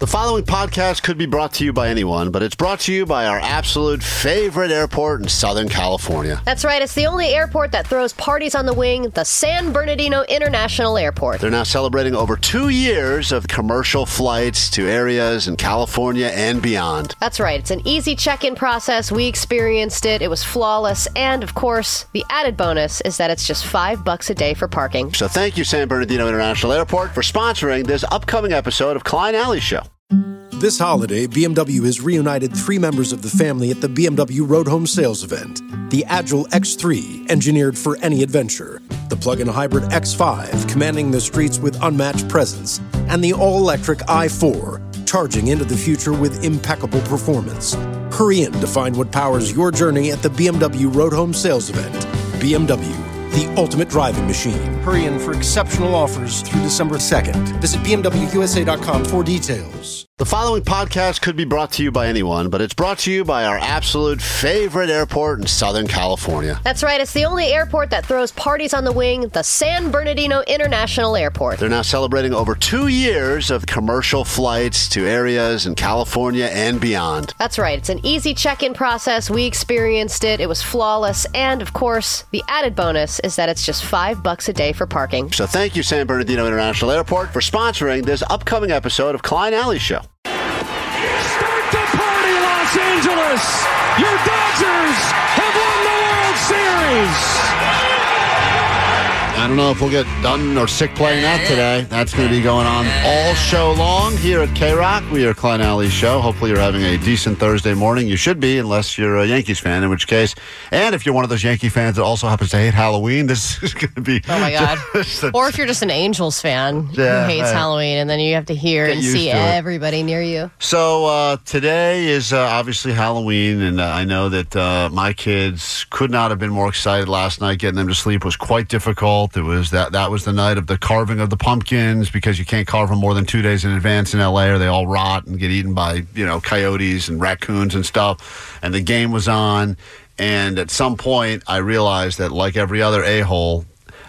The following podcast could be brought to you by anyone, but it's brought to you by our absolute favorite airport in Southern California. That's right. It's the only airport that throws parties on the wing, the San Bernardino International Airport. They're now celebrating over 2 years of commercial flights to areas in California and beyond. That's right. It's an easy check-in process. We experienced it. It was flawless. And, of course, the added bonus is that it's just $5 a day for parking. So thank you, San Bernardino International Airport, for sponsoring this upcoming episode of Klein Alley Show. This holiday, BMW has reunited 3 members of the family at the BMW Road Home Sales Event. The Agile X3, engineered for any adventure. The plug-in hybrid X5, commanding the streets with unmatched presence. And the all-electric i4, charging into the future with impeccable performance. Hurry in to find what powers your journey at the BMW Road Home Sales Event. BMW, the ultimate driving machine. Hurry in for exceptional offers through December 2nd. Visit BMWUSA.com for details. The following podcast could be brought to you by anyone, but it's brought to you by our absolute favorite airport in Southern California. That's right. It's the only airport that throws parties on the wing, the San Bernardino International Airport. They're now celebrating over 2 years of commercial flights to areas in California and beyond. That's right. It's an easy check-in process. We experienced it. It was flawless. And, of course, the added bonus is that it's just $5 a day for parking. So thank you, San Bernardino International Airport, for sponsoring this upcoming episode of Klein Alley Show. Start the party, Los Angeles! Your Dodgers have won the World Series! I don't know if we'll get done or sick playing that today. That's going to be going on all show long here at K-Rock. We are Klein Alley Show. Hopefully you're having a decent Thursday morning. You should be, unless you're a Yankees fan, in which case. And if you're one of those Yankee fans that also happens to hate Halloween, this is going to be... Oh, my God. Or if you're just an Angels fan who hates Halloween, and then you have to hear and see everybody near you. So today is obviously Halloween, and I know that my kids could not have been more excited last night. Getting them to sleep was quite difficult. It was that was the night of the carving of the pumpkins, because you can't carve them more than 2 days in advance in LA, or they all rot and get eaten by coyotes and raccoons and stuff. And the game was on, and at some point I realized that, like every other a-hole,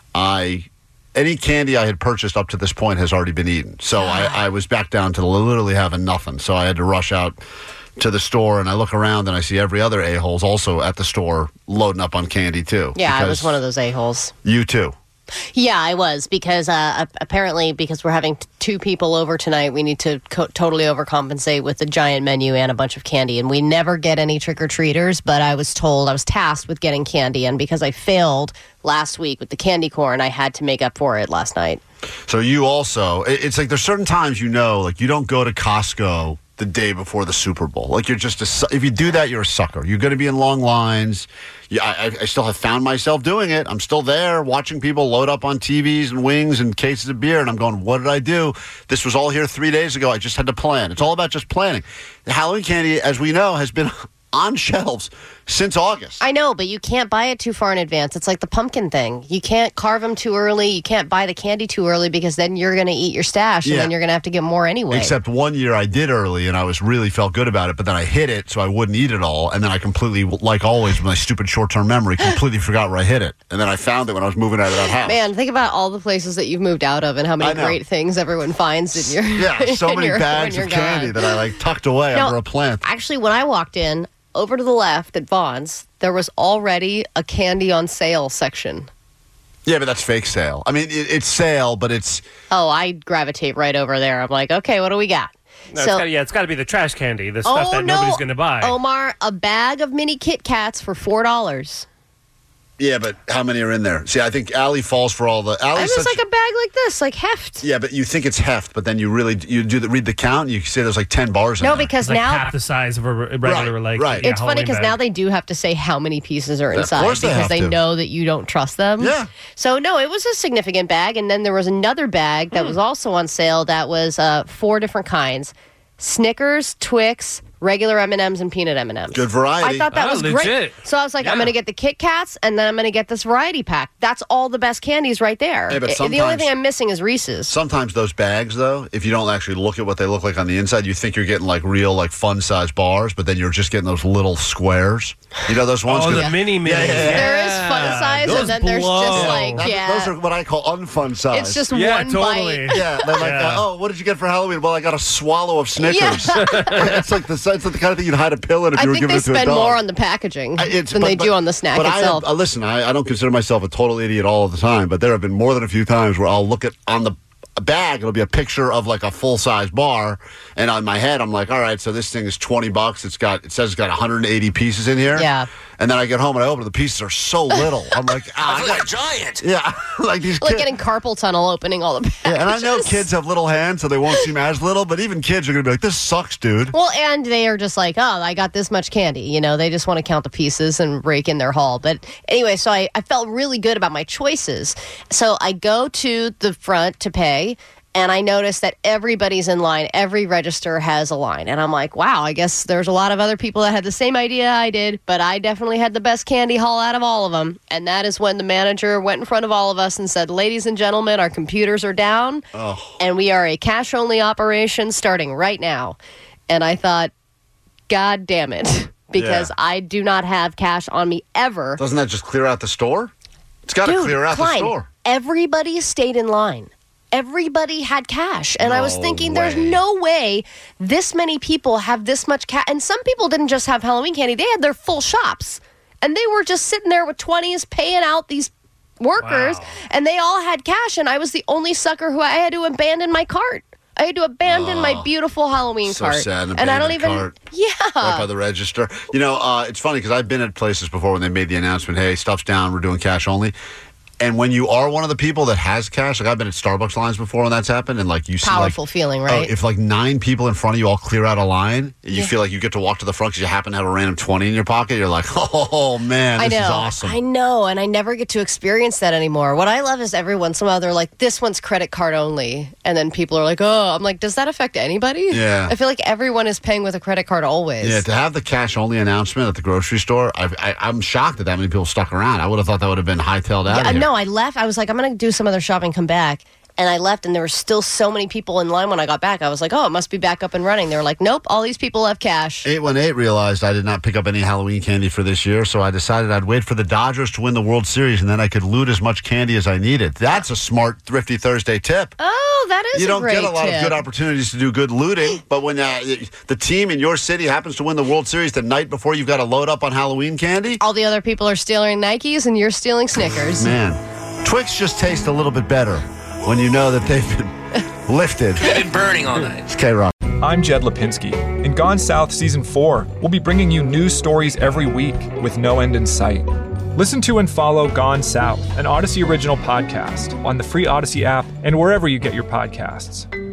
any candy I had purchased up to this point has already been eaten. So I was back down to literally having nothing. So I had to rush out to the store, and I look around and I see every other a-hole's also at the store loading up on candy too. Yeah, I was one of those a-holes. You too. Yeah, I was, because apparently, because we're having 2 people over tonight, we need to totally overcompensate with a giant menu and a bunch of candy. And we never get any trick-or-treaters, but I was tasked with getting candy. And because I failed last week with the candy corn, I had to make up for it last night. So you also, it's like there's certain times you don't go to Costco the day before the Super Bowl. Like, you're just if you do that, you're a sucker. You're going to be in long lines. I still have found myself doing it. I'm still there watching people load up on TVs and wings and cases of beer, and I'm going, what did I do? This was all here 3 days ago. I just had to plan. It's all about just planning. The Halloween candy, as we know, has been on shelves since August. I know, but you can't buy it too far in advance. It's like the pumpkin thing. You can't carve them too early. You can't buy the candy too early, because then you're going to eat your stash, and then you're going to have to get more anyway. Except one year I did early, and I really felt good about it, but then I hid it so I wouldn't eat it all, and then I completely, like always with my stupid short-term memory, completely forgot where I hid it. And then I found it when I was moving out of that house. Man, think about all the places that you've moved out of and how many great things everyone finds in your... Yeah, so many bags of candy that I tucked away under a plant. Actually, when I walked in, over to the left at Vaughn's, there was already a candy on sale section. Yeah, but that's fake sale. I mean, it's sale, but it's... Oh, I gravitate right over there. I'm like, okay, what do we got? No, it's got to be the trash candy, the stuff that nobody's going to buy. Omar, a bag of mini Kit Kats for $4. Yeah, but how many are in there? See, I think Allie falls for all the... It was like a bag like this, like heft. Yeah, but you think it's heft, but then you read the count, and you say there's like 10 bars in there. No, because like now... half the size of a regular, right. It's funny because now they do have to say how many pieces are inside, of course because they know that you don't trust them. Yeah. So, no, it was a significant bag, and then there was another bag that was also on sale that was 4 different kinds. Snickers, Twix, regular M&Ms and peanut M&Ms. Good variety. I thought that was legit. great. So I was like, I'm going to get the Kit Kats, and then I'm going to get this variety pack. That's all the best candies right there. Yeah, but The only sometimes- thing I'm missing is Reese's. Sometimes those bags, though, if you don't actually look at what they look like on the inside, you think you're getting like real, like fun-sized bars, but then you're just getting those little squares. You know those ones? Oh, 'Cause- the mini. Yeah. There is fun size, Those and then there's blow. just like, Those are what I call unfun size. it's just Yeah, one totally. bite. Yeah, they're like, Yeah. oh, what did you get for Halloween? Well, I got a swallow of Snickers. It's like the kind of thing you'd hide a pill in if I you were think giving they it to a spend dog. more on the packaging than they do on the snack but itself. Listen, I don't consider myself a total idiot all of the time, but there have been more than a few times where I'll look at on the bag, it'll be a picture of like a full-size bar, and on my head I'm like, all right, so this thing is $20. It says it's got 180 pieces in here. Yeah. And then I get home and I open it, the pieces are so little. I'm like, I feel like a giant. yeah, like these like kids. getting carpal tunnel opening all the packages. Yeah, and I know kids have little hands, so they won't seem as little, but even kids are going to be like, this sucks, dude. Well, and they are just like, oh, I got this much candy. You know, they just want to count the pieces and rake in their haul. But anyway, so I felt really good about my choices. So I go to the front to pay, and I noticed that everybody's in line. Every register has a line. And I'm like, wow, I guess there's a lot of other people that had the same idea I did, but I definitely had the best candy haul out of all of them. And that is when the manager went in front of all of us and said, ladies and gentlemen, our computers are down, and we are a cash-only operation starting right now. And I thought, God damn it, because Yeah. I do not have cash on me ever. Doesn't that just clear out the store? It's got to Dude, clear out Klein, the store. everybody stayed in line. Everybody had cash. And I was No thinking, there's way. no way this many people have this much cash. And some people didn't just have Halloween candy, they had their full shops. And they were just sitting there with 20s paying out these workers. Wow. And they all had cash. And I was the only sucker who I had to abandon my cart. I had to abandon my beautiful Halloween So cart. sad, an And I don't abandoned even. cart. Yeah. Right by the register. You know, it's funny because I've been at places before when they made the announcement, hey, stuff's down, we're doing cash only. And when you are one of the people that has cash, like I've been at Starbucks lines before when that's happened, and like you see, Powerful like, feeling, right? if like 9 people in front of you all clear out a line, you feel like you get to walk to the front because you happen to have a random 20 in your pocket. You're like, oh man, this is awesome. I know, and I never get to experience that anymore. What I love is every once in a while they're like, this one's credit card only. And then people are like, oh, I'm like, does that affect anybody? Yeah. I feel like everyone is paying with a credit card always. Yeah, to have the cash only announcement at the grocery store, I'm shocked that many people stuck around. I would have thought that would have been hightailed out of here. No, I left. I was like, I'm going to do some other shopping, come back. And I left, and there were still so many people in line when I got back. I was like, oh, it must be back up and running. They were like, nope, all these people have cash. 818 realized I did not pick up any Halloween candy for this year, so I decided I'd wait for the Dodgers to win the World Series, and then I could loot as much candy as I needed. That's a smart, thrifty Thursday tip. Oh, that is You a don't great get a lot tip. of good opportunities to do good looting, but when the team in your city happens to win the World Series the night before you've got to load up on Halloween candy, All the other people are stealing Nikes, and you're stealing Snickers. man, Twix just taste a little bit better when you know that they've been lifted. They've been burning all night. It's K-Rock. I'm Jed Lipinski. In Gone South Season 4, we'll be bringing you news stories every week with no end in sight. Listen to and follow Gone South, an Odyssey original podcast, on the free Odyssey app and wherever you get your podcasts.